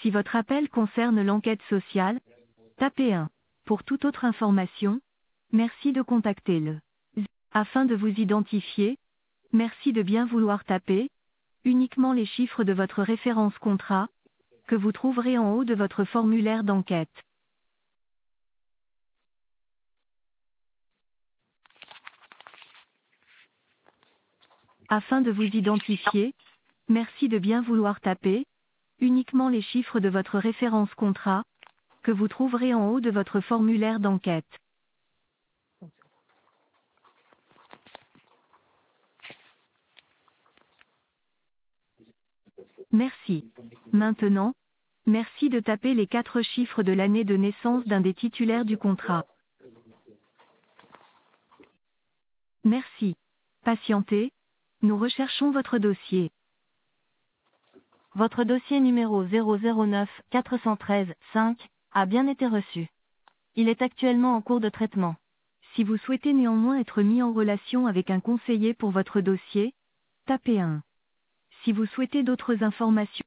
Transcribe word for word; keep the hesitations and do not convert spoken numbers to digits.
Si votre appel concerne l'enquête sociale, tapez un. Pour toute autre information, merci de contacter le zéro. Afin de vous identifier, merci de bien vouloir taper uniquement les chiffres de votre référence contrat, que vous trouverez en haut de votre formulaire d'enquête. Afin de vous identifier, merci de bien vouloir taper uniquement les chiffres de votre référence contrat, que vous trouverez en haut de votre formulaire d'enquête. Merci. Maintenant, merci de taper les quatre chiffres de l'année de naissance d'un des titulaires du contrat. Merci. Patientez, nous recherchons votre dossier. Votre dossier numéro zéro zéro neuf quatre un trois cinq a bien été reçu. Il est actuellement en cours de traitement. Si vous souhaitez néanmoins être mis en relation avec un conseiller pour votre dossier, tapez un. Si vous souhaitez d'autres informations,